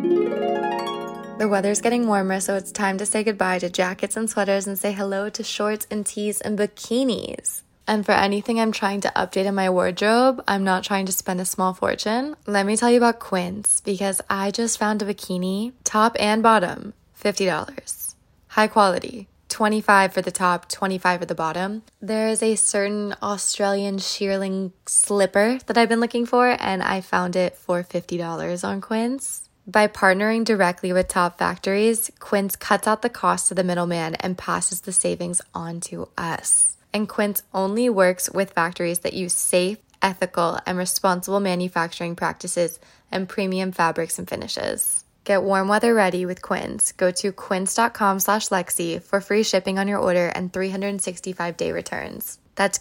The weather's getting warmer, so it's time to say goodbye to jackets and sweaters and say hello to shorts and tees and bikinis. And for anything I'm trying to update in my wardrobe, I'm not trying to spend a small fortune. Let me tell you about Quince, because I just found a bikini, top and bottom, $50. High quality, $25 for the top, $25 for the bottom. There is a certain Australian shearling slipper that I've been looking for, and I found it for $50 on Quince. By partnering directly with top factories, Quince cuts out the cost of the middleman and passes the savings on to us. And Quince only works with factories that use safe, ethical, and responsible manufacturing practices and premium fabrics and finishes. Get warm weather ready with Quince. Go to quince.com/Lexi for free shipping on your order and 365-day returns. That's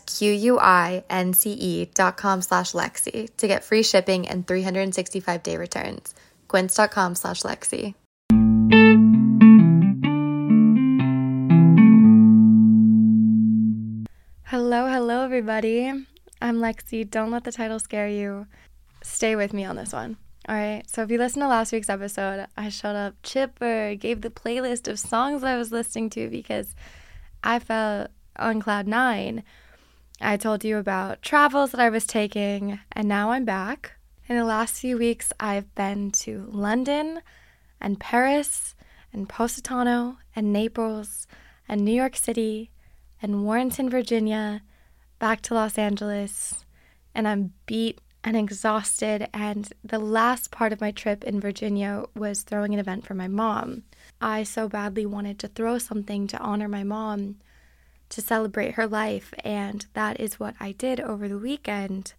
QUINCE.com/Lexi to get free shipping and 365-day returns. Quince.com/Lexi. Hello, everybody. I'm Lexi. Don't let the title scare you. Stay with me on this one. All right. So if you listened to last week's episode, I showed up chipper, gave the playlist of songs I was listening to because I felt on cloud nine. I told you about travels that I was taking, and now I'm back. In the last few weeks, I've been to London and Paris and Positano and Naples and New York City and Warrenton, Virginia, back to Los Angeles, and I'm beat and exhausted, and the last part of my trip in Virginia was throwing an event for my mom. I so badly wanted to throw something to honor my mom, to celebrate her life, and that is what I did over the weekend.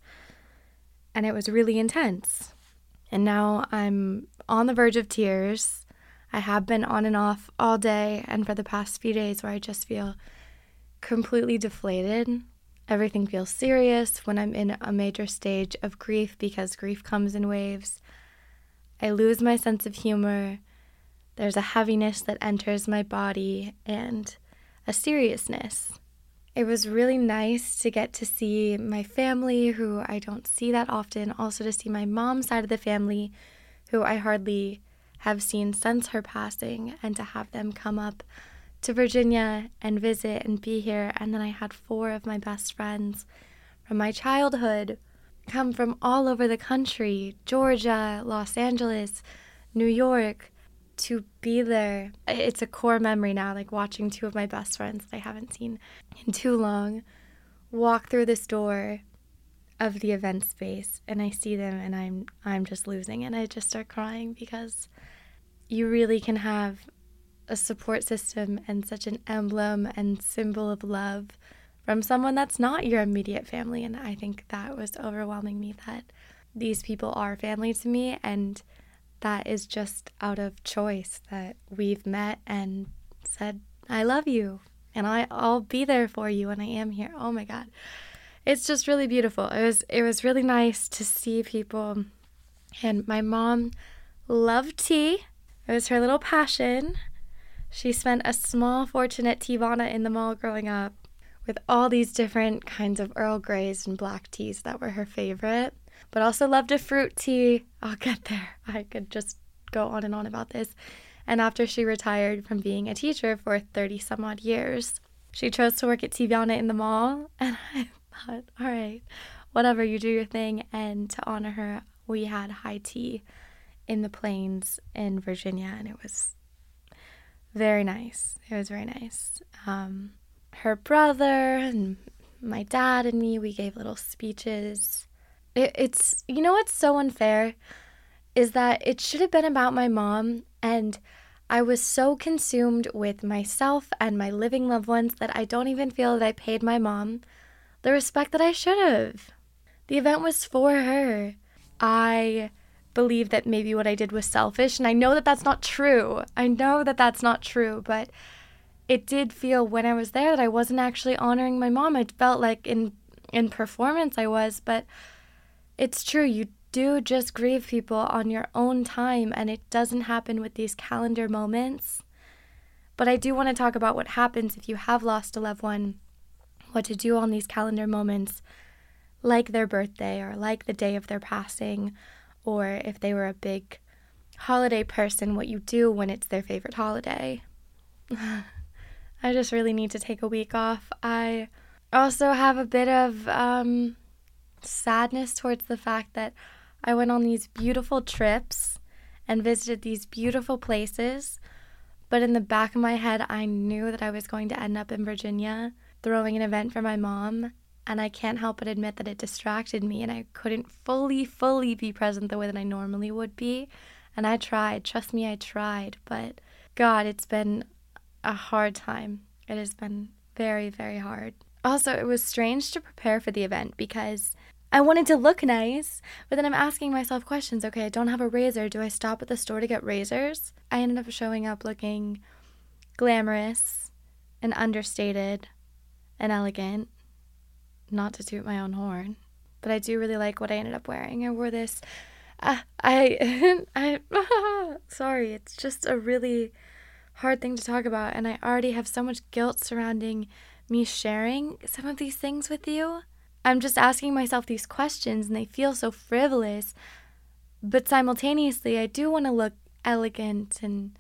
And it was really intense. And now I'm on the verge of tears. I have been on and off all day and for the past few days where I just feel completely deflated. Everything feels serious when I'm in a major stage of grief because grief comes in waves. I lose my sense of humor. There's a heaviness that enters my body and a seriousness. It was really nice to get to see my family, who I don't see that often, also to see my mom's side of the family, who I hardly have seen since her passing, and to have them come up to Virginia and visit and be here. And then I had 4 of my best friends from my childhood come from all over the country, Georgia, Los Angeles, New York, to be there. It's a core memory now, like watching 2 of my best friends that I haven't seen in too long walk through this door of the event space, and I see them and I'm just losing, and I just start crying because you really can have a support system and such an emblem and symbol of love from someone that's not your immediate family. And I think that was overwhelming me, that these people are family to me, and that is just out of choice, that we've met and said, I love you, and I'll be there for you, and I am here. Oh my God. It's just really beautiful. It was really nice to see people. And my mom loved tea. It was her little passion. She spent a small fortune at Teavana in the mall growing up with all these different kinds of Earl Greys and black teas that were her favorite, but also loved a fruit tea. I'll get there. I could just go on and on about this. And after she retired from being a teacher for 30 some odd years, she chose to work at Teavana in the mall. And I thought, all right, whatever, you do your thing. And to honor her, we had high tea in the Plains in Virginia, and it was very nice. It was very nice. Her brother and my dad and me, we gave little speeches. It's, you know what's so unfair is that it should have been about my mom, and I was so consumed with myself and my living loved ones that I don't even feel that I paid my mom the respect that I should have. The event was for her. I believe that maybe what I did was selfish, and I know that that's not true. But it did feel when I was there that I wasn't actually honoring my mom. It felt like in performance I was, but it's true. You do just grieve people on your own time, and it doesn't happen with these calendar moments. But I do want to talk about what happens if you have lost a loved one, what to do on these calendar moments, like their birthday or like the day of their passing, or if they were a big holiday person what you do when it's their favorite holiday. I just really need to take a week off. I also have a bit of sadness towards the fact that I went on these beautiful trips and visited these beautiful places, but in the back of my head, I knew that I was going to end up in Virginia throwing an event for my mom, and I can't help but admit that it distracted me, and I couldn't fully be present the way that I normally would be, and I tried. Trust me, I tried, but God, it's been a hard time. It has been very, very hard. Also, it was strange to prepare for the event because I wanted to look nice, but then I'm asking myself questions. Okay, I don't have a razor. Do I stop at the store to get razors? I ended up showing up looking glamorous and understated and elegant. Not to toot my own horn, but I do really like what I ended up wearing. I wore this, sorry, it's just a really hard thing to talk about, and I already have so much guilt surrounding me sharing some of these things with you. I'm just asking myself these questions, and they feel so frivolous, but simultaneously, I do want to look elegant and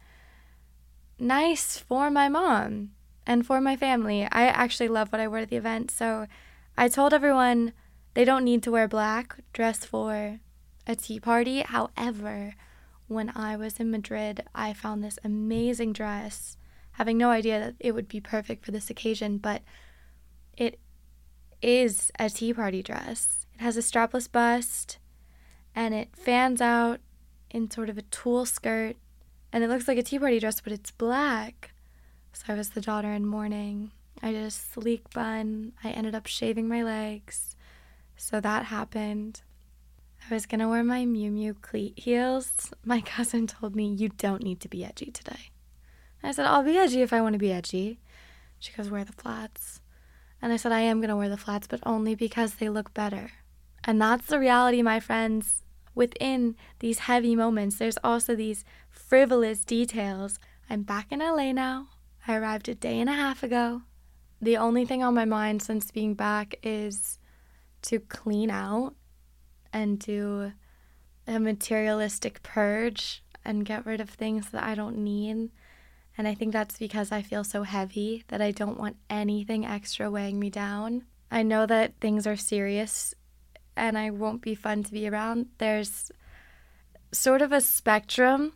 nice for my mom and for my family. I actually love what I wear at the event, so I told everyone they don't need to wear black, dress for a tea party. However, when I was in Madrid, I found this amazing dress, having no idea that it would be perfect for this occasion, but it is a tea party dress. It has a strapless bust, and it fans out in sort of a tulle skirt, and it looks like a tea party dress, but it's black. So I was the daughter in mourning. I did a sleek bun. I ended up shaving my legs, so that happened. I was gonna wear my Miu Miu cleat heels. My cousin told me, you don't need to be edgy today. I said, I'll be edgy if I want to be edgy. She goes, wear the flats. And I said, I am gonna wear the flats, but only because they look better. And that's the reality, my friends. Within these heavy moments, there's also these frivolous details. I'm back in LA now. I arrived a day and a half ago. The only thing on my mind since being back is to clean out and do a materialistic purge and get rid of things that I don't need. And I think that's because I feel so heavy that I don't want anything extra weighing me down. I know that things are serious and I won't be fun to be around. There's sort of a spectrum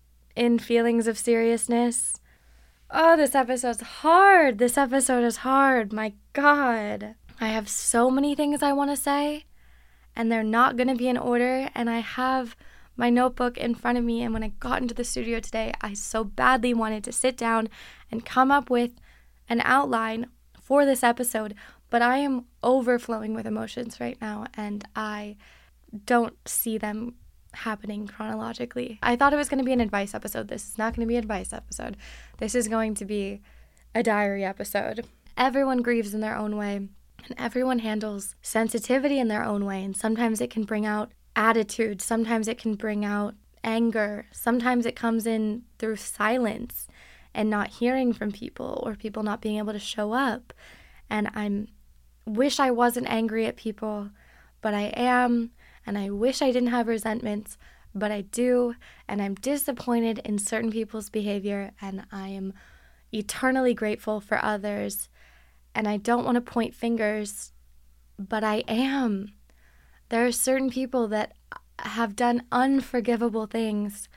in feelings of seriousness. Oh, this episode's hard. This episode is hard. My God. I have so many things I want to say, and they're not going to be in order, and I have my notebook in front of me, and when I got into the studio today, I so badly wanted to sit down and come up with an outline for this episode, but I am overflowing with emotions right now, and I don't see them happening chronologically. I thought it was going to be an advice episode. This is not going to be an advice episode. This is going to be a diary episode. Everyone grieves in their own way, and everyone handles sensitivity in their own way, and sometimes it can bring out attitude, sometimes it can bring out anger, sometimes it comes in through silence and not hearing from people or people not being able to show up. And I wish I wasn't angry at people, but I am, and I wish I didn't have resentments, but I do, and I'm disappointed in certain people's behavior, and I am eternally grateful for others, and I don't want to point fingers, but I am. There are certain people that have done unforgivable things,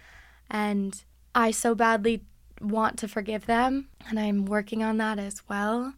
and I so badly want to forgive them, and I'm working on that as well.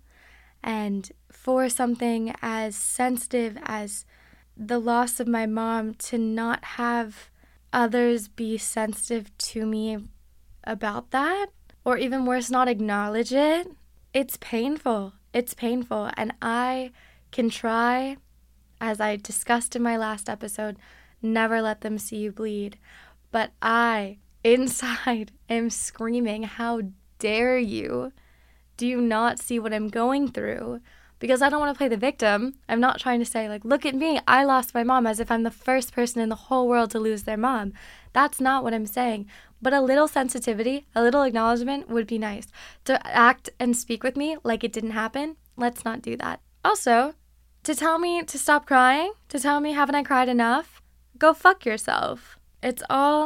And for something as sensitive as the loss of my mom, to not have others be sensitive to me about that, or even worse, not acknowledge it, it's painful. It's painful. And I can try, as I discussed in my last episode, never let them see you bleed. But I, inside, am screaming, how dare you? Do you not see what I'm going through? Because I don't want to play the victim. I'm not trying to say, like, look at me, I lost my mom, as if I'm the first person in the whole world to lose their mom. That's not what I'm saying. But a little sensitivity, a little acknowledgement would be nice. To act and speak with me like it didn't happen, let's not do that. Also, to tell me to stop crying, to tell me haven't I cried enough, go fuck yourself. It's all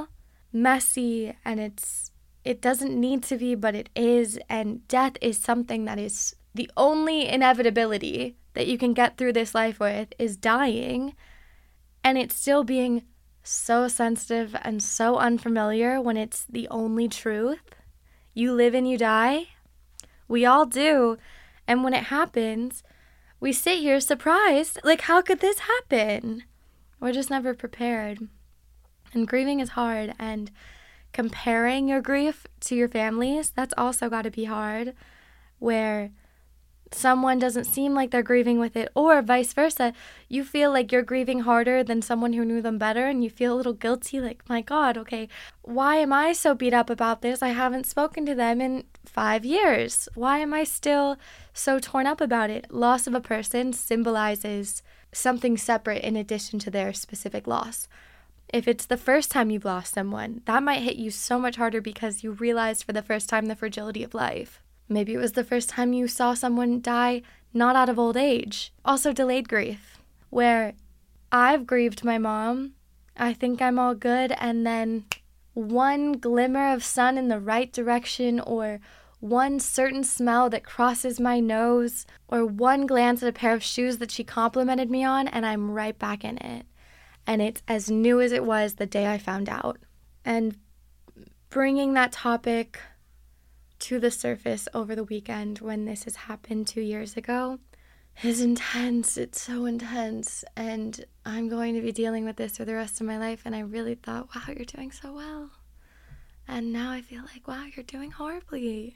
messy and it doesn't need to be, but it is. And death is something that is the only inevitability that you can get through this life with, is dying. And it's still being so sensitive and so unfamiliar when it's the only truth. You live and you die. We all do. And when it happens, we sit here surprised. Like, how could this happen? We're just never prepared. And grieving is hard. And comparing your grief to your family's, that's also got to be hard. Where someone doesn't seem like they're grieving with it, or vice versa. You feel like you're grieving harder than someone who knew them better, and you feel a little guilty, like, my God, okay, why am I so beat up about this? I haven't spoken to them in 5 years. Why am I still so torn up about it? Loss of a person symbolizes something separate in addition to their specific loss. If it's the first time you've lost someone, that might hit you so much harder because you realized for the first time the fragility of life. Maybe it was the first time you saw someone die not out of old age. Also delayed grief, where I've grieved my mom. I think I'm all good, and then one glimmer of sun in the right direction, or one certain smell that crosses my nose, or one glance at a pair of shoes that she complimented me on, and I'm right back in it. And it's as new as it was the day I found out. And bringing that topic to the surface over the weekend when this has happened 2 years ago is intense. It's so intense, and I'm going to be dealing with this for the rest of my life. And I really thought, wow, you're doing so well. And now I feel like, wow, you're doing horribly.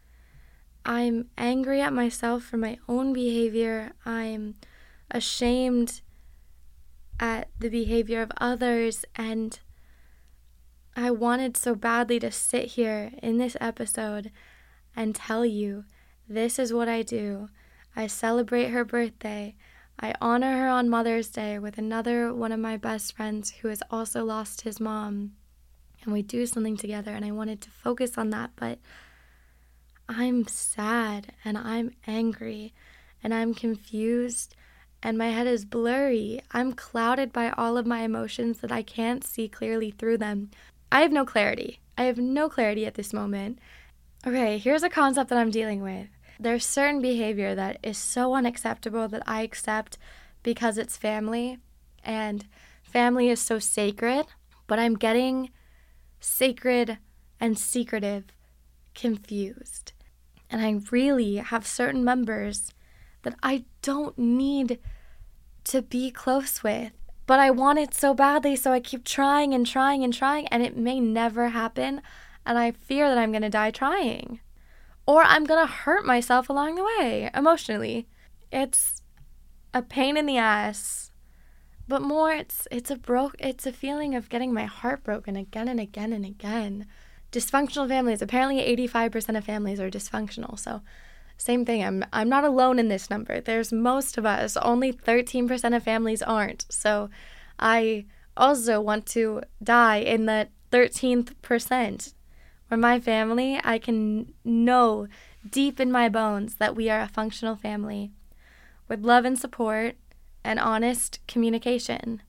I'm angry at myself for my own behavior. I'm ashamed at the behavior of others, and I wanted so badly to sit here in this episode and tell you, this is what I do. I celebrate her birthday. I honor her on Mother's Day with another one of my best friends who has also lost his mom. And we do something together, and I wanted to focus on that, but I'm sad, and I'm angry, and I'm confused, and my head is blurry. I'm clouded by all of my emotions that I can't see clearly through them. I have no clarity. I have no clarity at this moment. Okay, here's a concept that I'm dealing with. There's certain behavior that is so unacceptable that I accept because it's family, and family is so sacred, but I'm getting sacred and secretive confused. And I really have certain members that I don't need to be close with. But I want it so badly, so I keep trying and trying and trying, and it may never happen, and I fear that I'm going to die trying. Or I'm going to hurt myself along the way, emotionally. It's a pain in the ass, but more it's a feeling of getting my heart broken again and again and again. Dysfunctional families, apparently 85% of families are dysfunctional, so same thing. I'm not alone in this number. There's most of us. Only 13% of families aren't. So I also want to die in the 13th percent. For my family, I can know deep in my bones that we are a functional family with love and support and honest communication.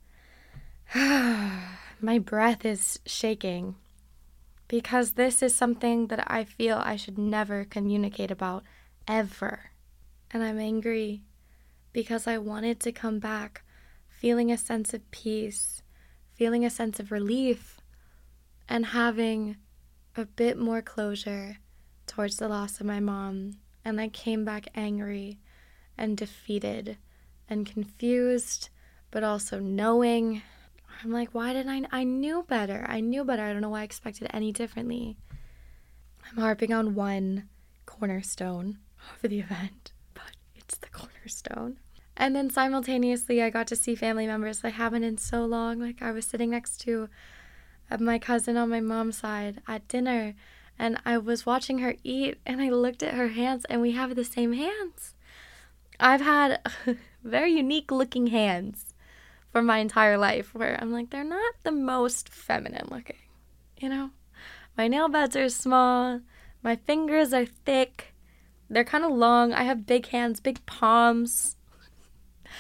My breath is shaking because this is something that I feel I should never communicate about. Ever. And I'm angry because I wanted to come back feeling a sense of peace, feeling a sense of relief, and having a bit more closure towards the loss of my mom. And I came back angry and defeated and confused, but also knowing. I'm like, why didn't I knew better. I knew better. I don't know why I expected any differently. I'm harping on one cornerstone of the event, but it's the cornerstone. And then simultaneously, I got to see family members I haven't in so long. Like, I was sitting next to my cousin on my mom's side at dinner, and I was watching her eat, and I looked at her hands, and we have the same hands. I've had very unique looking hands for my entire life, where I'm like, they're not the most feminine looking, you know? My nail beds are small, my fingers are thick, they're kind of long. I have big hands, big palms.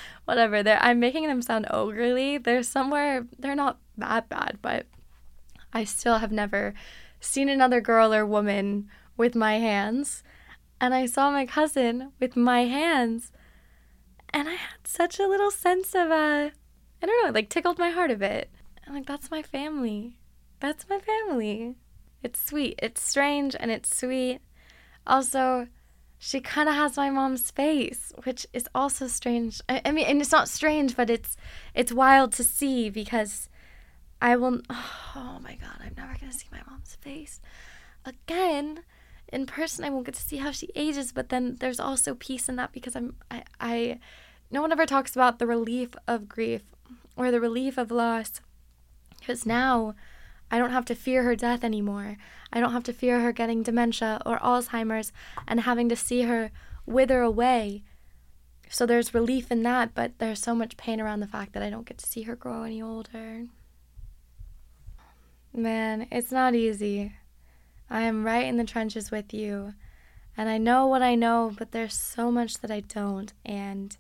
Whatever. I'm making them sound ogre-y. They're somewhere, they're not that bad, but I still have never seen another girl or woman with my hands. And I saw my cousin with my hands. And I had such a little sense of, I don't know, it like tickled my heart a bit. I'm like, that's my family. That's my family. It's sweet. It's strange and it's sweet. Also, she kind of has my mom's face, which is also strange. I mean, and it's not strange, but it's wild to see because I will, oh my God, I'm never going to see my mom's face again. In person, I won't get to see how she ages, but then there's also peace in that because no one ever talks about the relief of grief or the relief of loss, because now I don't have to fear her death anymore. I don't have to fear her getting dementia or Alzheimer's and having to see her wither away. So there's relief in that, but there's so much pain around the fact that I don't get to see her grow any older. Man, it's not easy. I am right in the trenches with you, and I know what I know, but there's so much that I don't, and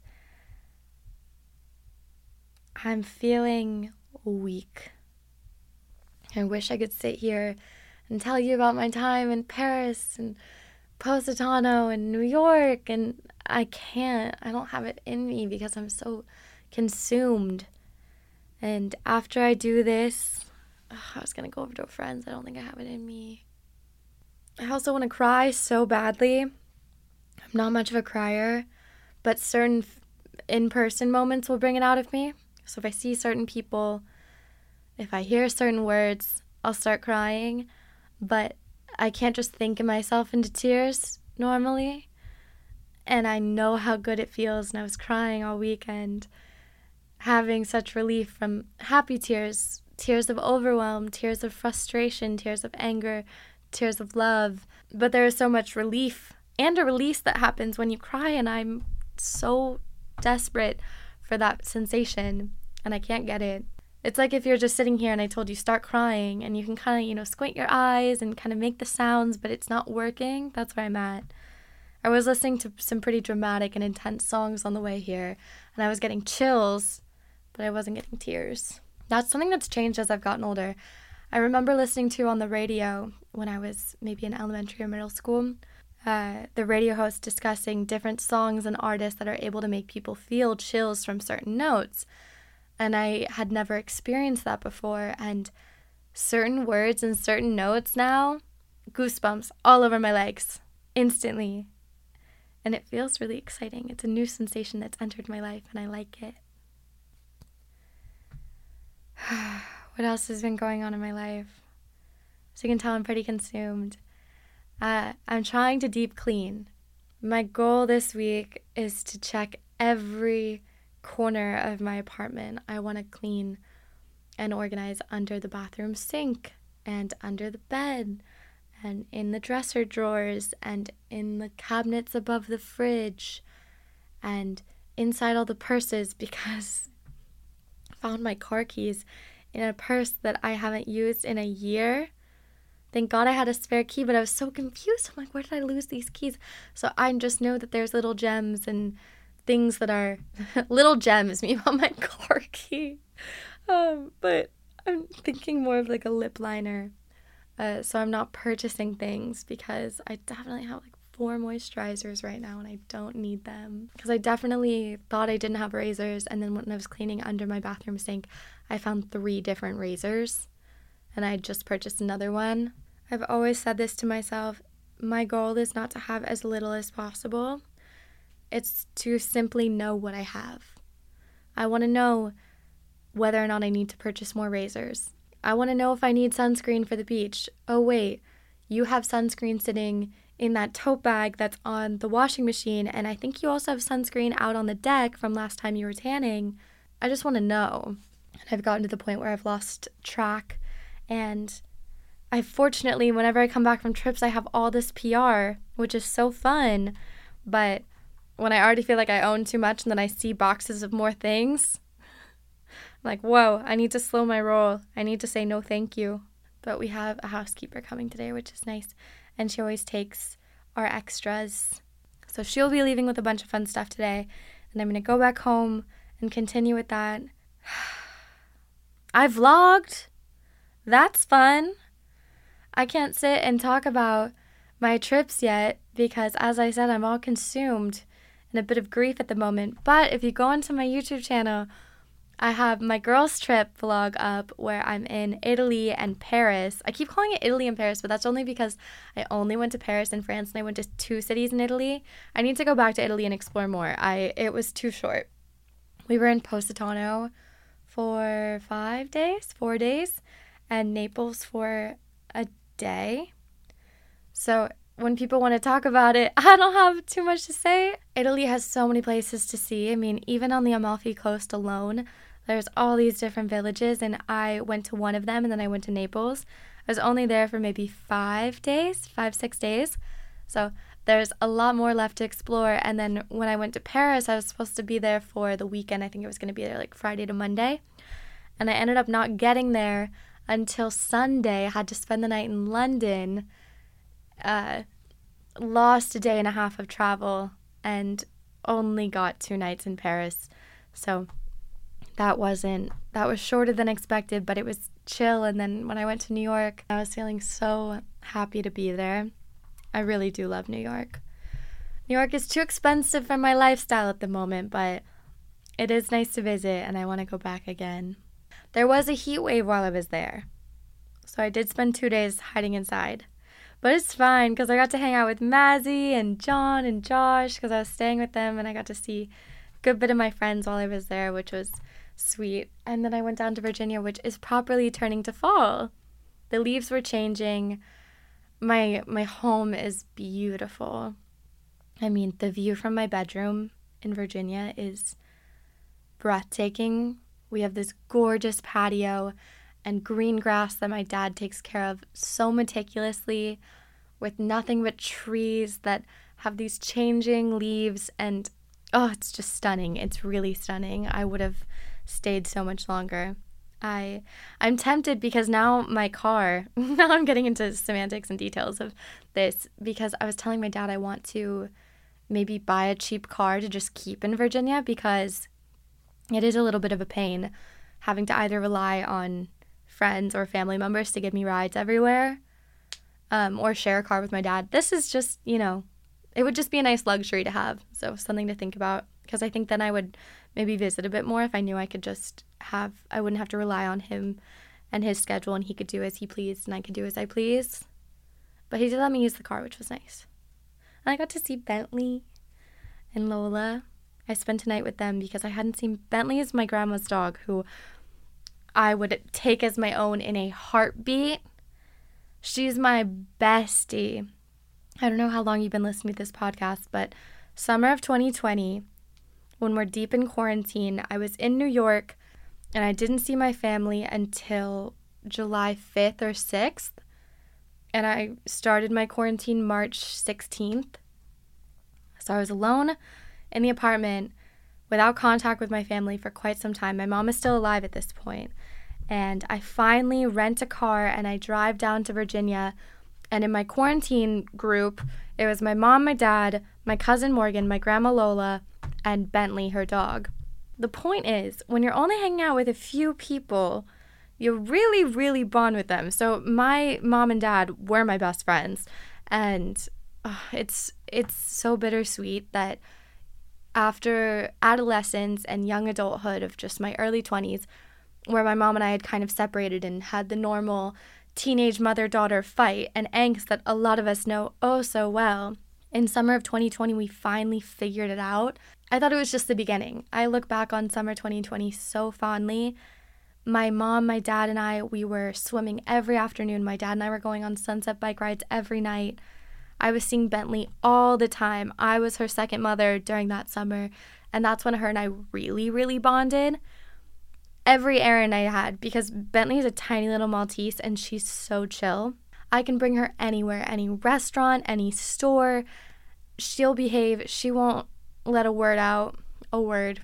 I'm feeling weak. I wish I could sit here and tell you about my time in Paris and Positano and New York, and I can't. I don't have it in me because I'm so consumed. And after I do this, I was going to go over to a friend's. I don't think I have it in me. I also want to cry so badly. I'm not much of a crier, but certain in-person moments will bring it out of me. So if I see certain people, if I hear certain words, I'll start crying, but I can't just think myself into tears normally, and I know how good it feels, and I was crying all weekend, having such relief from happy tears, tears of overwhelm, tears of frustration, tears of anger, tears of love, but there is so much relief and a release that happens when you cry, and I'm so desperate for that sensation, and I can't get it. It's like if you're just sitting here and I told you start crying and you can kind of, squint your eyes and kind of make the sounds, but it's not working. That's where I'm at. I was listening to some pretty dramatic and intense songs on the way here, and I was getting chills, but I wasn't getting tears. That's something that's changed as I've gotten older. I remember listening to on the radio when I was maybe in elementary or middle school, the radio host discussing different songs and artists that are able to make people feel chills from certain notes. And I had never experienced that before, and certain words and certain notes now, goosebumps all over my legs, instantly. And it feels really exciting. It's a new sensation that's entered my life, and I like it. What else has been going on in my life? So you can tell I'm pretty consumed. I'm trying to deep clean. My goal this week is to check every corner of my apartment. I want to clean and organize under the bathroom sink and under the bed and in the dresser drawers and in the cabinets above the fridge and inside all the purses, because I found my car keys in a purse that I haven't used in a year. Thank God I had a spare key, but I was so confused. I'm like, where did I lose these keys? So I just know that there's little gems and things that are little gems. Me on my car key. But I'm thinking more of like a lip liner. So I'm not purchasing things because I definitely have like 4 moisturizers right now and I don't need them. Because I definitely thought I didn't have razors, and then when I was cleaning under my bathroom sink, I found 3 different razors and I just purchased another one. I've always said this to myself, my goal is not to have as little as possible. It's to simply know what I have. I want to know whether or not I need to purchase more razors. I want to know if I need sunscreen for the beach. Oh wait, you have sunscreen sitting in that tote bag that's on the washing machine, and I think you also have sunscreen out on the deck from last time you were tanning. I just want to know. And I've gotten to the point where I've lost track, and fortunately, whenever I come back from trips, I have all this PR, which is so fun, but when I already feel like I own too much and then I see boxes of more things, I'm like, whoa, I need to slow my roll. I need to say no thank you. But we have a housekeeper coming today, which is nice, and she always takes our extras. So she'll be leaving with a bunch of fun stuff today, and I'm going to go back home and continue with that. I vlogged. That's fun. I can't sit and talk about my trips yet because, as I said, I'm all consumed in a bit of grief at the moment. But if you go onto my YouTube channel, I have my girls' trip vlog up where I'm in Italy and Paris. I keep calling it Italy and Paris, but that's only because I only went to Paris and France, and I went to 2 cities in Italy. I need to go back to Italy and explore more. It was too short. We were in Positano for 4 days, and Naples for a day. So when people want to talk about it, I don't have too much to say. Italy has so many places to see. I mean, even on the Amalfi Coast alone, there's all these different villages, and I went to one of them, and then I went to Naples. I was only there for maybe 6 days. So there's a lot more left to explore. And then when I went to Paris, I was supposed to be there for the weekend. I think it was going to be there like Friday to Monday. And I ended up not getting there until Sunday. I had to spend the night in London. Lost a day and a half of travel and only got 2 nights in Paris. So that was shorter than expected, but it was chill. And then when I went to New York, I was feeling so happy to be there. I really do love New York. New York is too expensive for my lifestyle at the moment, but it is nice to visit and I want to go back again. There was a heat wave while I was there, so I did spend 2 days hiding inside. But it's fine because I got to hang out with Mazzy and John and Josh because I was staying with them, and I got to see a good bit of my friends while I was there, which was sweet. And then I went down to Virginia, which is properly turning to fall. The leaves were changing. My home is beautiful. I mean, the view from my bedroom in Virginia is breathtaking. We have this gorgeous patio and green grass that my dad takes care of so meticulously, with nothing but trees that have these changing leaves, and it's just stunning. It's really stunning. I would have stayed so much longer. I'm tempted because now my car, now I'm getting into semantics and details of this, because I was telling my dad I want to maybe buy a cheap car to just keep in Virginia, because it is a little bit of a pain having to either rely on friends or family members to give me rides everywhere, or share a car with my dad. This is just, it would just be a nice luxury to have. So something to think about, because I think then I would maybe visit a bit more if I knew I could I wouldn't have to rely on him and his schedule, and he could do as he pleased and I could do as I please. But he did let me use the car, which was nice. And I got to see Bentley and Lola. I spent a night with them because I hadn't seen Bentley. Is my grandma's dog, who I would take as my own in a heartbeat. She's my bestie. I don't know how long you've been listening to this podcast, but summer of 2020, when we're deep in quarantine, I was in New York and I didn't see my family until July 5th or 6th. And I started my quarantine March 16th. So I was alone in the apartment without contact with my family for quite some time. My mom is still alive at this point. And I finally rent a car and I drive down to Virginia. And in my quarantine group, it was my mom, my dad, my cousin Morgan, my grandma Lola, and Bentley, her dog. The point is, when you're only hanging out with a few people, you really, really bond with them. So my mom and dad were my best friends. And it's so bittersweet that after adolescence and young adulthood of just my early 20s, where my mom and I had kind of separated and had the normal teenage mother-daughter fight and angst that a lot of us know oh so well, in summer of 2020, we finally figured it out. I thought it was just the beginning. I look back on summer 2020 so fondly. My mom, my dad, and I, we were swimming every afternoon. My dad and I were going on sunset bike rides every night. I was seeing Bentley all the time. I was her second mother during that summer, and that's when her and I really, really bonded. Every errand I had, because Bentley is a tiny little Maltese and she's so chill. I can bring her anywhere, any restaurant, any store. She'll behave. She won't let a word out, a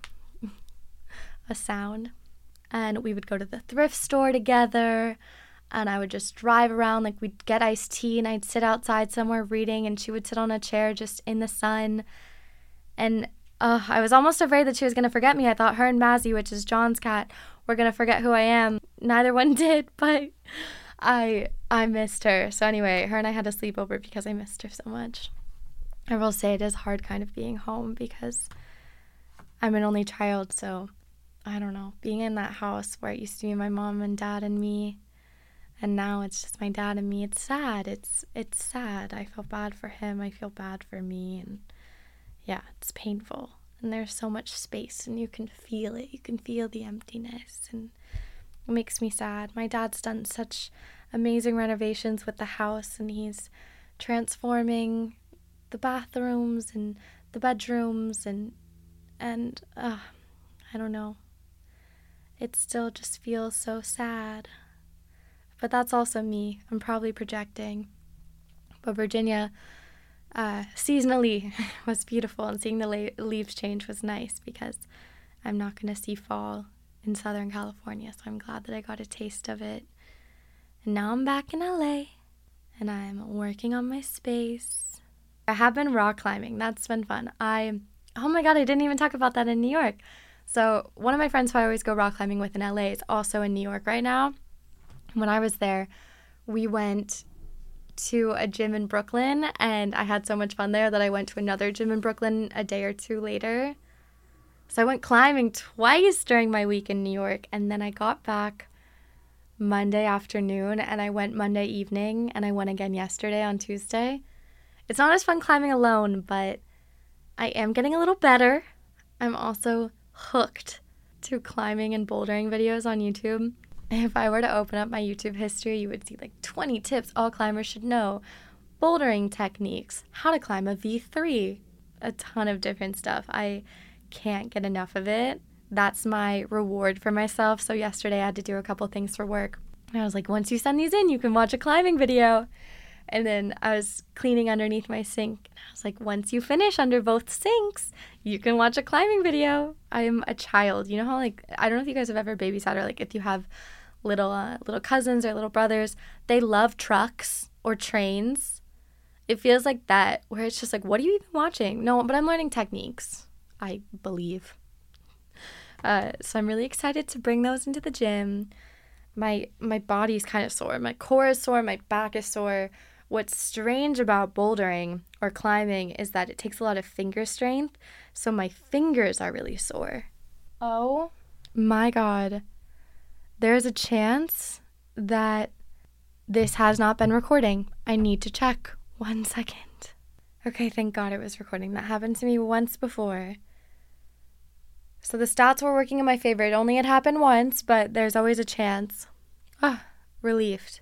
sound. And we would go to the thrift store together, and I would just drive around. Like, we'd get iced tea and I'd sit outside somewhere reading, and she would sit on a chair just in the sun. And I was almost afraid that she was going to forget me. I thought her and Mazzy, which is John's cat, we're going to forget who I am. Neither one did, but I missed her. So anyway, her and I had a sleepover because I missed her so much. I will say it is hard kind of being home because I'm an only child, so I don't know. Being in that house where it used to be my mom and dad and me, and now it's just my dad and me, it's sad. It's sad. I feel bad for him. I feel bad for me, and yeah, it's painful. And there's so much space, and you can feel it. You can feel the emptiness, and it makes me sad. My dad's done such amazing renovations with the house, and he's transforming the bathrooms and the bedrooms, and I don't know. It still just feels so sad. But that's also me. I'm probably projecting. But Virginia, seasonally was beautiful, and seeing the leaves change was nice because I'm not going to see fall in Southern California, so I'm glad that I got a taste of it. And now I'm back in LA, and I'm working on my space. I have been rock climbing. That's been fun. Oh my God, I didn't even talk about that in New York. So one of my friends who I always go rock climbing with in LA is also in New York right now. When I was there, we went to a gym in Brooklyn, and I had so much fun there that I went to another gym in Brooklyn a day or two later. So I went climbing twice during my week in New York, and then I got back Monday afternoon, and I went Monday evening, and I went again yesterday on Tuesday. It's not as fun climbing alone, but I am getting a little better. I'm also hooked to climbing and bouldering videos on YouTube. If I were to open up my YouTube history, you would see like 20 tips all climbers should know, bouldering techniques, how to climb a V3, a ton of different stuff. I can't get enough of it. That's my reward for myself. So yesterday I had to do a couple things for work. And I was like, once you send these in, you can watch a climbing video. And then I was cleaning underneath my sink. And I was like, once you finish under both sinks, you can watch a climbing video. I'm a child. You know how, like, I don't know if you guys have ever babysat, or like if you have little cousins or little brothers, they love trucks or trains. It feels like that, where it's just like, what are you even watching? No, but I'm learning techniques, I believe. So I'm really excited to bring those into the gym. My body's kind of sore. My core is sore. My back is sore. What's strange about bouldering or climbing is that it takes a lot of finger strength, so my fingers are really sore. Oh my God. There's a chance that this has not been recording. I need to check. 1 second. Okay, thank God it was recording. That happened to me once before. So the stats were working in my favor. It only had happened once, but there's always a chance. Relieved.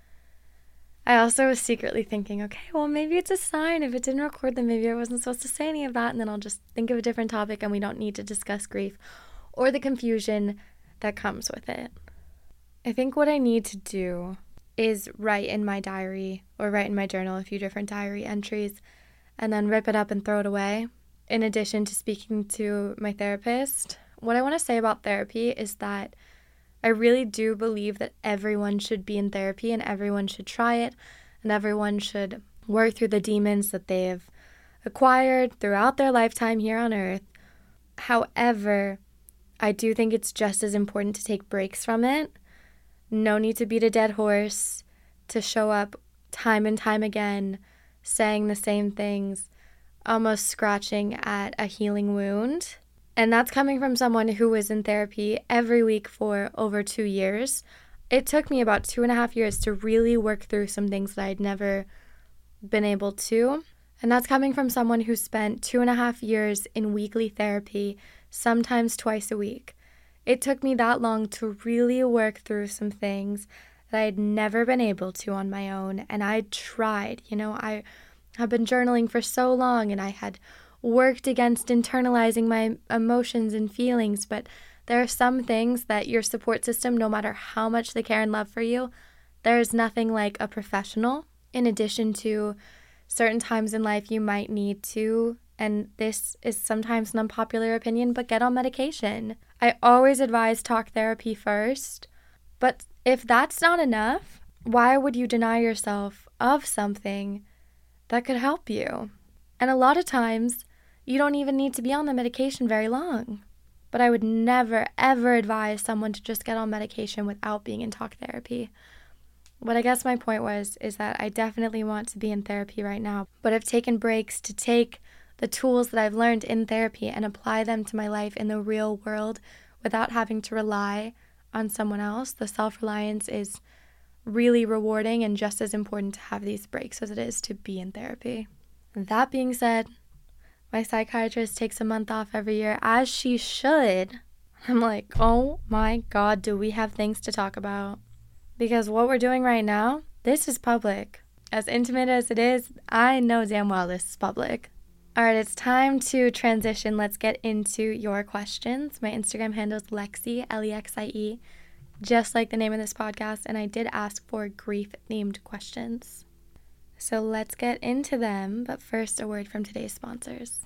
I also was secretly thinking, okay, well, maybe it's a sign. If it didn't record, then maybe I wasn't supposed to say any of that, and then I'll just think of a different topic and we don't need to discuss grief or the confusion that comes with it. I think what I need to do is write in my diary or write in my journal a few different diary entries and then rip it up and throw it away. In addition to speaking to my therapist, what I want to say about therapy is that I really do believe that everyone should be in therapy and everyone should try it and everyone should work through the demons that they've acquired throughout their lifetime here on earth. However, I do think it's just as important to take breaks from it. No need to beat a dead horse, to show up time and time again, saying the same things, almost scratching at a healing wound. And that's coming from someone who was in therapy every week for over 2 years. It took me about 2.5 years to really work through some things that I'd never been able to. And that's coming from someone who spent 2.5 years in weekly therapy, sometimes twice a week. It took me that long to really work through some things that I had never been able to on my own. And I tried, I have been journaling for so long, and I had worked against internalizing my emotions and feelings, but there are some things that your support system, no matter how much they care and love for you, there's nothing like a professional. In addition to certain times in life you might need to, and this is sometimes an unpopular opinion, but get on medication. I always advise talk therapy first, but if that's not enough, why would you deny yourself of something that could help you? And a lot of times, you don't even need to be on the medication very long. but I would never, ever advise someone to just get on medication without being in talk therapy. What I guess my point is that I definitely want to be in therapy right now, but I've taken breaks to take the tools that I've learned in therapy and apply them to my life in the real world without having to rely on someone else. The self-reliance is really rewarding and just as important to have these breaks as it is to be in therapy. That being said, my psychiatrist takes a month off every year, as she should. I'm like, oh my God, do we have things to talk about? Because what we're doing right now, this is public. As intimate as it is, I know damn well this is public. All right, it's time to transition. Let's get into your questions. My Instagram handle is Lexie, Lexie, just like the name of this podcast, and I did ask for grief-themed questions. So let's get into them, but first a word from today's sponsors.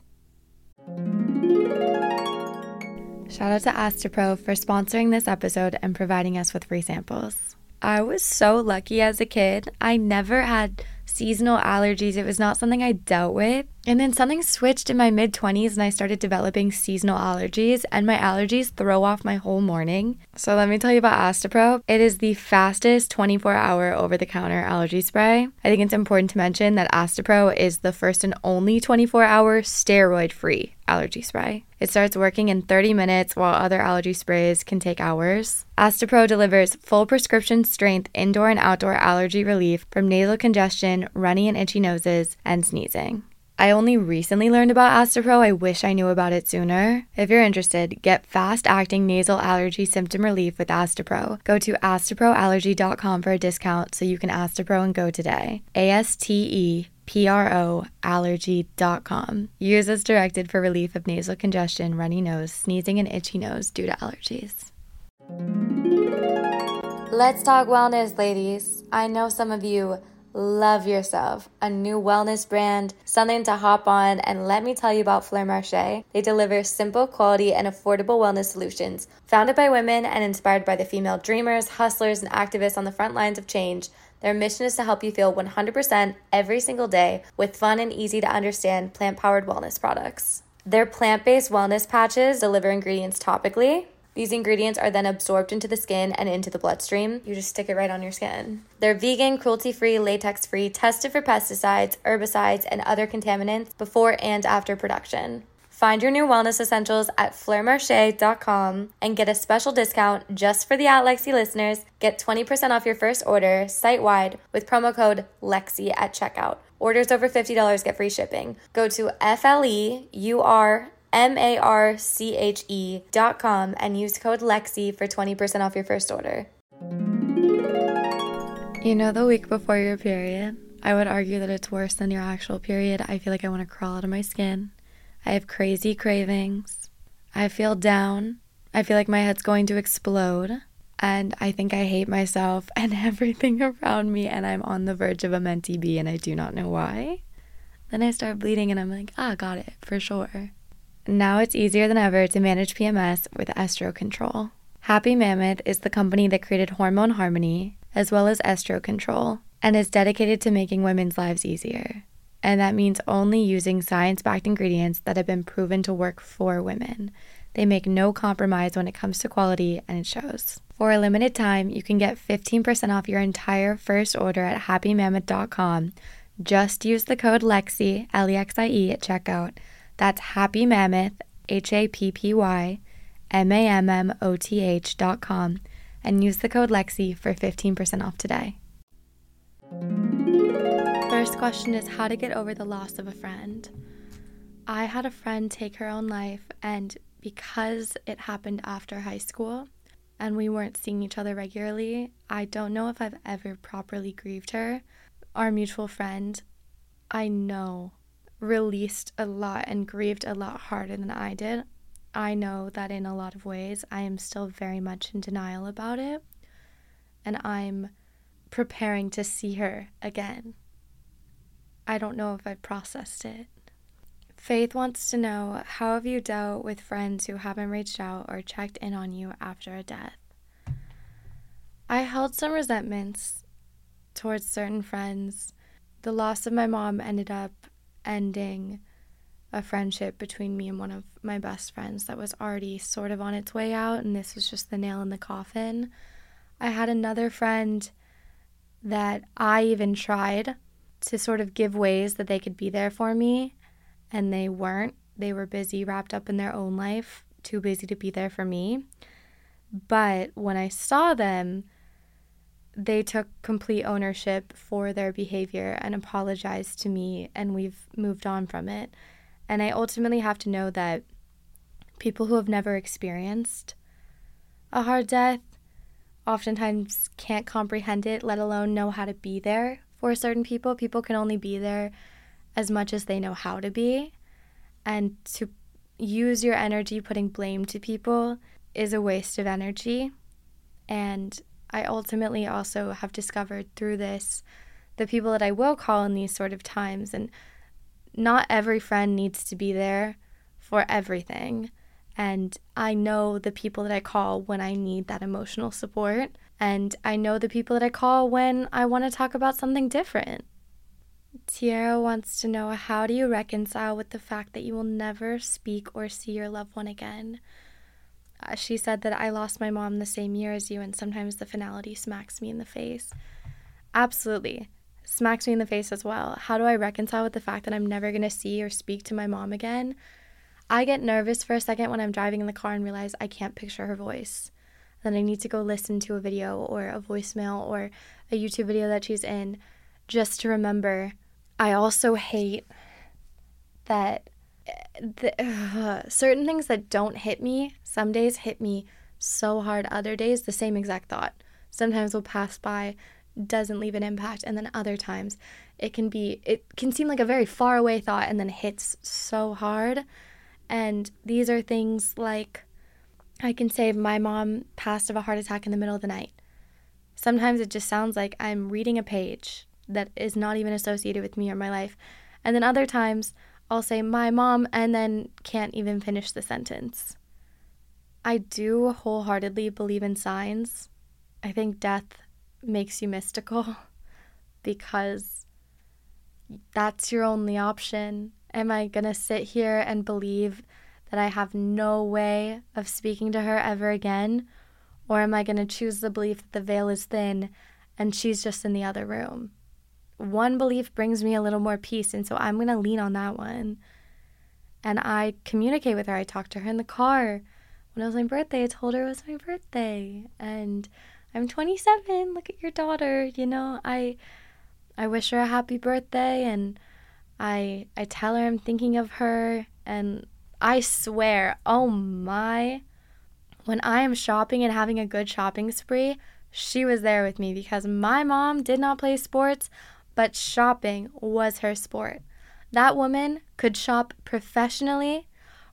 Shout out to Astepro for sponsoring this episode and providing us with free samples. I was so lucky as a kid. I never had seasonal allergies. It was not something I dealt with. And then something switched in my mid-20s and I started developing seasonal allergies, and my allergies throw off my whole morning. So let me tell you about Astepro. It is the fastest 24-hour over-the-counter allergy spray. I think it's important to mention that Astepro is the first and only 24-hour steroid-free allergy spray. It starts working in 30 minutes while other allergy sprays can take hours. Astepro delivers full prescription strength indoor and outdoor allergy relief from nasal congestion, runny and itchy noses, and sneezing. I only recently learned about Astepro. I wish I knew about it sooner. If you're interested, get fast-acting nasal allergy symptom relief with Astepro. Go to asteproallergy.com for a discount so you can Astepro and go today. ASTEPRO allergy.com. Use as directed for relief of nasal congestion, runny nose, sneezing, and itchy nose due to allergies. Let's talk wellness, ladies. I know some of you love yourself a new wellness brand, something to hop on, and let me tell you about Fleur Marché. They deliver simple, quality, and affordable wellness solutions. Founded by women and inspired by the female dreamers, hustlers, and activists on the front lines of change, their mission is to help you feel 100% every single day with fun and easy to understand plant-powered wellness products. Their plant-based wellness patches deliver ingredients topically. These ingredients are then absorbed into the skin and into the bloodstream. You just stick it right on your skin. They're vegan, cruelty-free, latex-free, tested for pesticides, herbicides, and other contaminants before and after production. Find your new wellness essentials at fleurmarche.com and get a special discount just for the Lexie listeners. Get 20% off your first order site-wide with promo code Lexie at checkout. Orders over $50 get free shipping. Go to FLEURMARCHE.com and use code Lexie for 20% off your first order. You know, the week before your period, I would argue that it's worse than your actual period. I feel like I want to crawl out of my skin. I have crazy cravings. I feel down. I feel like my head's going to explode. And I think I hate myself and everything around me, and I'm on the verge of a mentee B and I do not know why. Then I start bleeding and I'm like, got it, for sure. Now it's easier than ever to manage PMS with Estro Control. Happy Mammoth is the company that created Hormone Harmony, as well as Estro Control, and is dedicated to making women's lives easier. And that means only using science-backed ingredients that have been proven to work for women. They make no compromise when it comes to quality, and it shows. For a limited time, you can get 15% off your entire first order at happymammoth.com. Just use the code Lexie, Lexie, at checkout. That's Happy Mammoth, HappyMammoth.com, and use the code Lexie for 15% off today. First question is how to get over the loss of a friend. I had a friend take her own life, and because it happened after high school and we weren't seeing each other regularly, I don't know if I've ever properly grieved her. Our mutual friend, I know, released a lot and grieved a lot harder than I did. I know that in a lot of ways I am still very much in denial about it, and I'm preparing to see her again. I don't know if I've processed it. Faith wants to know, how have you dealt with friends who haven't reached out or checked in on you after a death? I held some resentments towards certain friends. The loss of my mom ended up ending a friendship between me and one of my best friends that was already sort of on its way out, and this was just the nail in the coffin. I had another friend that I even tried to sort of give ways that they could be there for me, and they weren't. They were busy, wrapped up in their own life, too busy to be there for me. But when I saw them, they took complete ownership for their behavior and apologized to me, and we've moved on from it. And I ultimately have to know that people who have never experienced a hard death oftentimes can't comprehend it, let alone know how to be there for certain people. People can only be there as much as they know how to be. And to use your energy putting blame to people is a waste of energy. And I ultimately also have discovered through this the people that I will call in these sort of times. And not every friend needs to be there for everything. And I know the people that I call when I need that emotional support. And I know the people that I call when I want to talk about something different. Tiara wants to know, how do you reconcile with the fact that you will never speak or see your loved one again? She said that I lost my mom the same year as you, and sometimes the finality smacks me in the face. Absolutely. Smacks me in the face as well. How do I reconcile with the fact that I'm never going to see or speak to my mom again? I get nervous for a second when I'm driving in the car and realize I can't picture her voice. Then I need to go listen to a video or a voicemail or a YouTube video that she's in just to remember. I also hate that certain things that don't hit me, some days hit me so hard, other days the same exact thought. Sometimes will pass by, doesn't leave an impact, and then other times it can seem like a very far away thought and then hits so hard. And these are things like, I can say my mom passed of a heart attack in the middle of the night. Sometimes it just sounds like I'm reading a page that is not even associated with me or my life. And then other times I'll say my mom and then can't even finish the sentence. I do wholeheartedly believe in signs. I think death makes you mystical because that's your only option. Am I going to sit here and believe that I have no way of speaking to her ever again? Or am I going to choose the belief that the veil is thin and she's just in the other room? One belief brings me a little more peace, and so I'm going to lean on that one. And I communicate with her. I talk to her in the car. When it was my birthday, I told her it was my birthday. And I'm 27. Look at your daughter. You know, I wish her a happy birthday, and I tell her I'm thinking of her. And I swear, oh my, when I am shopping and having a good shopping spree, she was there with me, because my mom did not play sports, but shopping was her sport. That woman could shop professionally.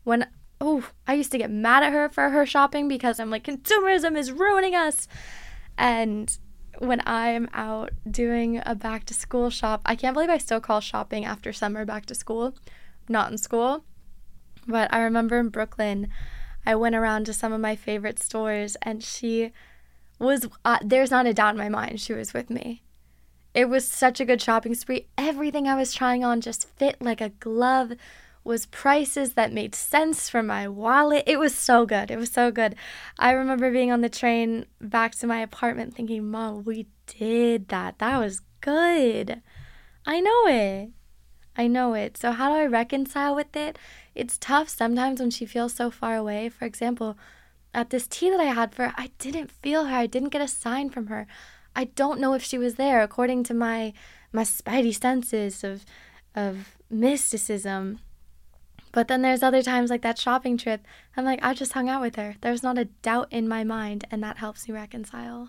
I used to get mad at her for her shopping because I'm like, consumerism is ruining us. And when I'm out doing a back to school shop, I can't believe I still call shopping after summer back to school, not in school. But I remember in Brooklyn, I went around to some of my favorite stores, and she was, there's not a doubt in my mind, she was with me. It was such a good shopping spree. Everything I was trying on just fit like a glove, was prices that made sense for my wallet. It was so good. It was so good. I remember being on the train back to my apartment thinking, Mom, we did that. That was good. I know it. So how do I reconcile with it? It's tough sometimes when she feels so far away. For example, at this tea that I had for her, I didn't feel her. I didn't get a sign from her. I don't know if she was there according to my spidey senses of mysticism. But then there's other times like that shopping trip, I'm like, I just hung out with her. There's not a doubt in my mind, and that helps me reconcile.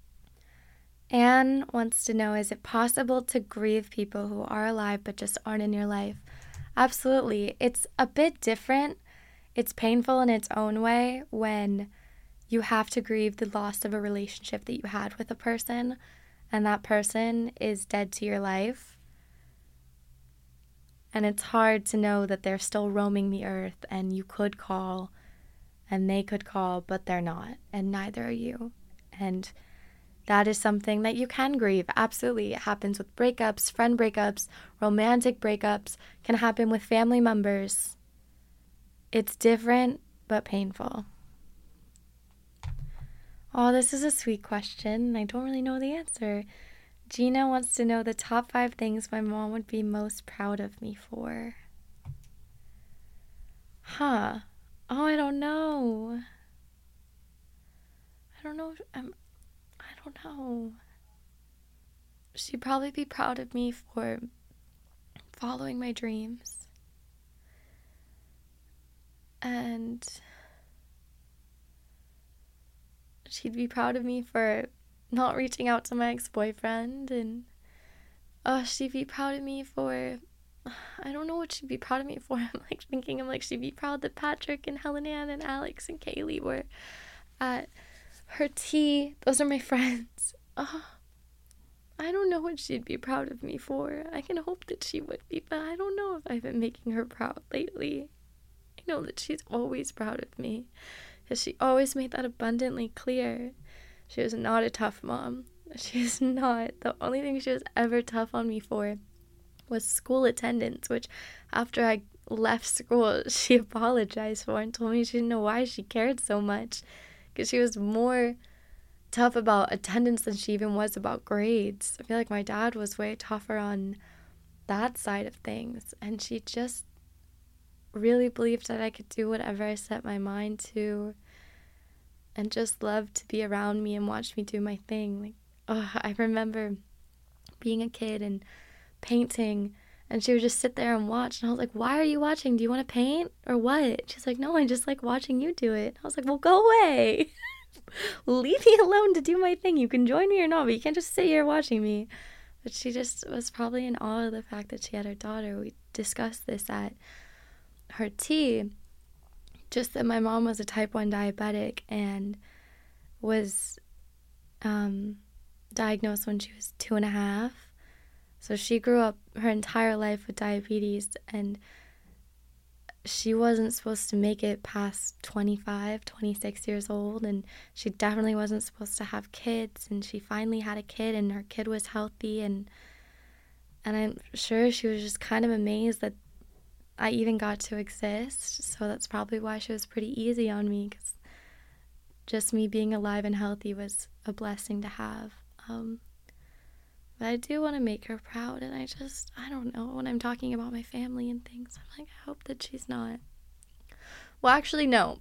Anne wants to know, is it possible to grieve people who are alive but just aren't in your life? Absolutely. It's a bit different. It's painful in its own way when you have to grieve the loss of a relationship that you had with a person, and that person is dead to your life. And it's hard to know that they're still roaming the earth, and you could call, and they could call, but they're not, and neither are you. And that is something that you can grieve. Absolutely. It happens with breakups, friend breakups, romantic breakups, can happen with family members. It's different, but painful. Oh, this is a sweet question. I don't really know the answer. Gina wants to know the top 5 things my mom would be most proud of me for. Oh, I don't know. I don't know. She'd probably be proud of me for following my dreams. And she'd be proud of me for not reaching out to my ex-boyfriend. And she'd be proud of me for... I don't know what she'd be proud of me for. I'm like, she'd be proud that Patrick and Helen Ann and Alex and Kaylee were at her tea. Those are my friends. I don't know what she'd be proud of me for. I can hope that she would be, but I don't know if I've been making her proud lately. I know that she's always proud of me, because she always made that abundantly clear. She was not a tough mom. She is not. The only thing she was ever tough on me for was school attendance, which after I left school, she apologized for and told me she didn't know why she cared so much, because she was more tough about attendance than she even was about grades. I feel like my dad was way tougher on that side of things, and she just really believed that I could do whatever I set my mind to, and just loved to be around me and watch me do my thing. I remember being a kid and painting, and she would just sit there and watch, and I was like, why are you watching? Do you want to paint or what? She's like, no, I just like watching you do it. I was like, well, go away. Leave me alone to do my thing. You can join me or not, but you can't just sit here watching me. But she just was probably in awe of the fact that she had her daughter. We discussed this at her tea, just that my mom was a type 1 diabetic and was diagnosed when she was 2.5. So she grew up her entire life with diabetes, and she wasn't supposed to make it past 25, 26 years old, and she definitely wasn't supposed to have kids, and she finally had a kid, and her kid was healthy, and I'm sure she was just kind of amazed that I even got to exist. So that's probably why she was pretty easy on me, because just me being alive and healthy was a blessing to have. But I do want to make her proud, and I don't know, when I'm talking about my family and things, I'm like, I hope that she's not. Well, actually, no.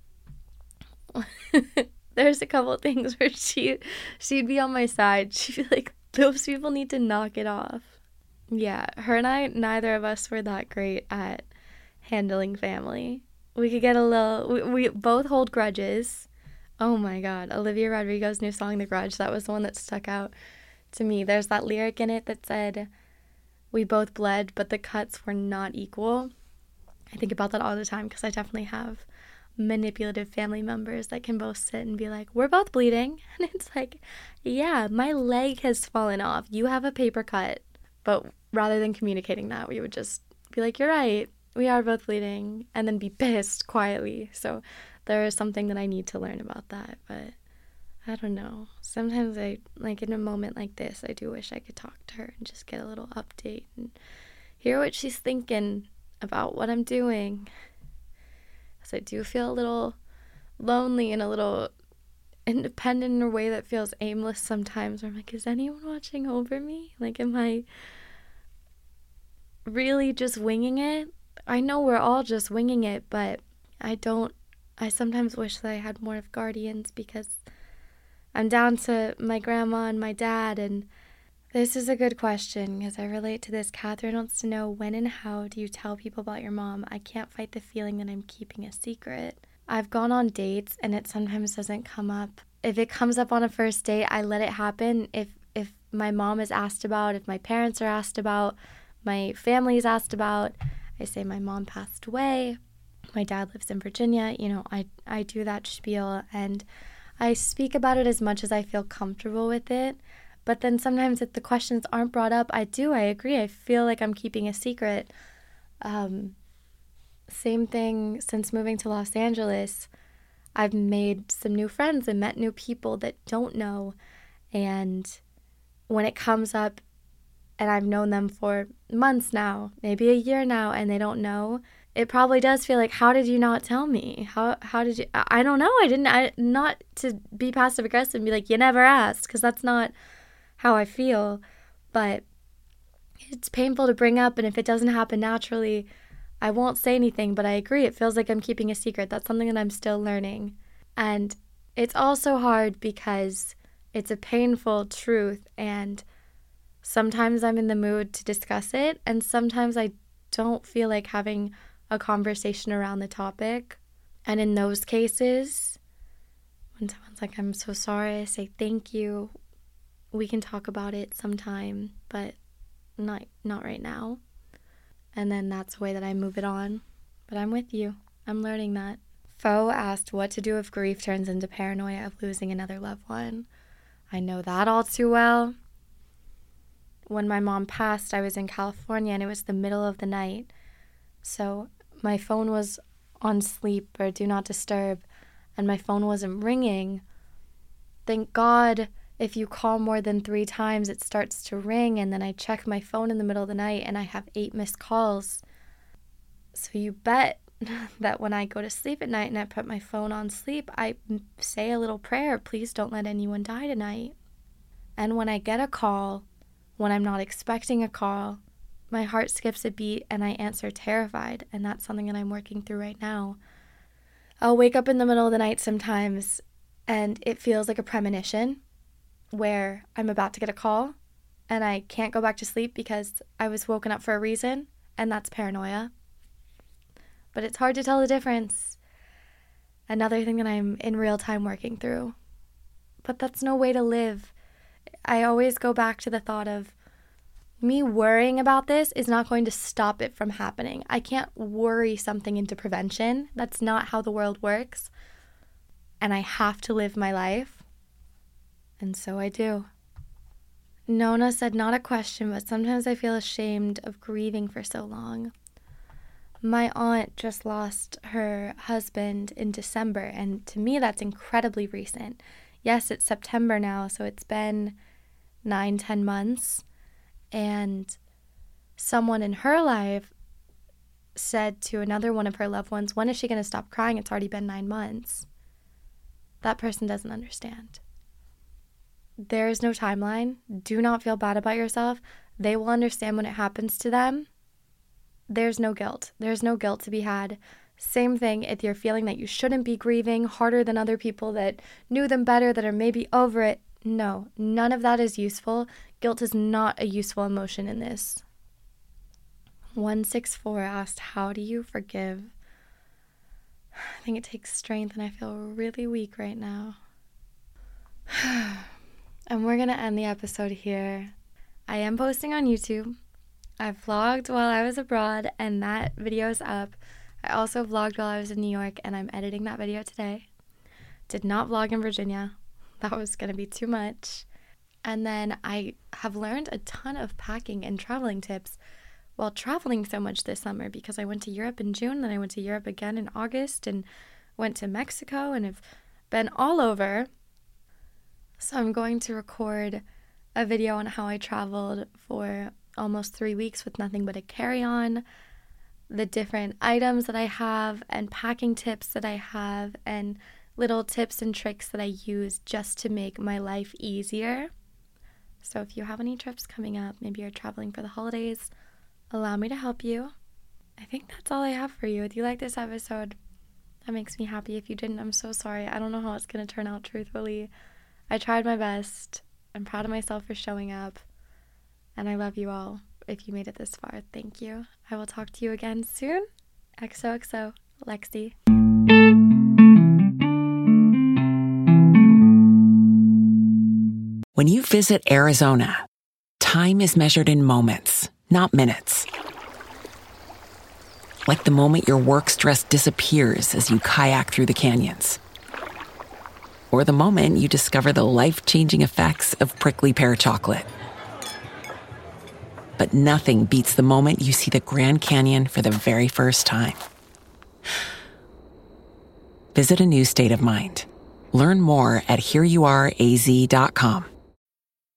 There's a couple of things where she'd be on my side. She'd be like, those people need to knock it off. Yeah, her and I, neither of us were that great at handling family. We could get a little, we both hold grudges. Oh my God, Olivia Rodrigo's new song, The Grudge, that was the one that stuck out to me. There's that lyric in it that said, we both bled, but the cuts were not equal. I think about that all the time, because I definitely have manipulative family members that can both sit and be like, we're both bleeding. And it's like, yeah, my leg has fallen off. You have a paper cut. But rather than communicating that, we would just be like, you're right, we are both bleeding, and then be pissed quietly. So there is something that I need to learn about that, but I don't know. Sometimes I, like in a moment like this, I do wish I could talk to her and just get a little update and hear what she's thinking about what I'm doing. Because I do feel a little lonely and a little independent in a way that feels aimless sometimes. Where I'm like, is anyone watching over me? Like, am I really just winging it? I know we're all just winging it, but I sometimes wish that I had more of guardians, because I'm down to my grandma and my dad. And this is a good question, because I relate to this. Catherine wants to know, when and how do you tell people about your mom? I can't fight the feeling that I'm keeping a secret. I've gone on dates and it sometimes doesn't come up. If it comes up on a first date, I let it happen. If my mom is asked about, if my parents are asked about, my family is asked about, I say my mom passed away, my dad lives in Virginia, I do that spiel, and I speak about it as much as I feel comfortable with it. But then sometimes if the questions aren't brought up, I agree. I feel like I'm keeping a secret. Same thing since moving to Los Angeles. I've made some new friends and met new people that don't know. And when it comes up and I've known them for months now, maybe a year now, and they don't know, it probably does feel like, how did you not tell me? How did you? I don't know. Not to be passive aggressive and be like, you never asked, because that's not how I feel. But it's painful to bring up, and if it doesn't happen naturally, I won't say anything. But I agree, it feels like I'm keeping a secret. That's something that I'm still learning. And it's also hard because it's a painful truth, and sometimes I'm in the mood to discuss it, and sometimes I don't feel like having a conversation around the topic. And in those cases, when someone's like, I'm so sorry, I say thank you. We can talk about it sometime, but not right now. And then that's the way that I move it on. But I'm with you. I'm learning that. Fo asked what to do if grief turns into paranoia of losing another loved one. I know that all too well. When my mom passed, I was in California, and it was the middle of the night. So my phone was on sleep or do not disturb, and my phone wasn't ringing. Thank God, if you call more than 3 times, it starts to ring, and then I check my phone in the middle of the night, and I have 8 missed calls. So you bet that when I go to sleep at night and I put my phone on sleep, I say a little prayer, please don't let anyone die tonight. And when I get a call, when I'm not expecting a call, my heart skips a beat and I answer terrified, and that's something that I'm working through right now. I'll wake up in the middle of the night sometimes, and it feels like a premonition where I'm about to get a call, and I can't go back to sleep because I was woken up for a reason, and that's paranoia. But it's hard to tell the difference. Another thing that I'm in real time working through. But that's no way to live. I always go back to the thought of me worrying about this is not going to stop it from happening. I can't worry something into prevention. That's not how the world works. And I have to live my life. And so I do. Nona said, not a question, but sometimes I feel ashamed of grieving for so long. My aunt just lost her husband in December, and to me that's incredibly recent. Yes, it's September now, so it's been 9-10 months, and someone in her life said to another one of her loved ones, when is she going to stop crying? It's already been 9 months. That person doesn't understand. There is no timeline. Do not feel bad about yourself. They will understand when it happens to them. There's no guilt. There's no guilt to be had. Same thing if you're feeling that you shouldn't be grieving harder than other people that knew them better, that are maybe over it. No, none of that is useful. Guilt is not a useful emotion in this. 164 asked, how do you forgive? I think it takes strength, and I feel really weak right now. And we're going to end the episode here. I am posting on YouTube. I vlogged while I was abroad, and that video is up. I also vlogged while I was in New York, and I'm editing that video today. Did not vlog in Virginia. That was going to be too much. And then I have learned a ton of packing and traveling tips while traveling so much this summer, because I went to Europe in June, then I went to Europe again in August, and went to Mexico, and have been all over. So I'm going to record a video on how I traveled for almost 3 weeks with nothing but a carry-on, the different items that I have, and packing tips that I have, and little tips and tricks that I use just to make my life easier. So if you have any trips coming up, maybe you're traveling for the holidays, allow me to help you. I think that's all I have for you. If you like this episode, that makes me happy. If you didn't, I'm so sorry. I don't know how it's going to turn out, truthfully. I tried my best. I'm proud of myself for showing up. And I love you all. If you made it this far, thank you. I will talk to you again soon. XOXO, Lexi. When you visit Arizona, time is measured in moments, not minutes. Like the moment your work stress disappears as you kayak through the canyons. Or the moment you discover the life-changing effects of prickly pear chocolate. But nothing beats the moment you see the Grand Canyon for the very first time. Visit a new state of mind. Learn more at hereyouareaz.com.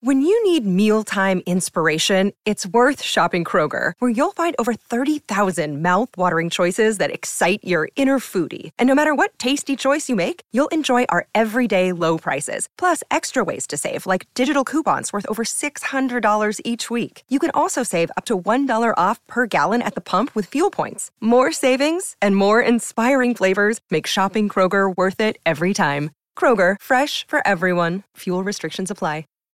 When you need mealtime inspiration, it's worth shopping Kroger, where you'll find over 30,000 mouth-watering choices that excite your inner foodie. And no matter what tasty choice you make, you'll enjoy our everyday low prices, plus extra ways to save, like digital coupons worth over $600 each week. You can also save up to $1 off per gallon at the pump with fuel points. More savings and more inspiring flavors make shopping Kroger worth it every time. Kroger, fresh for everyone. Fuel restrictions apply.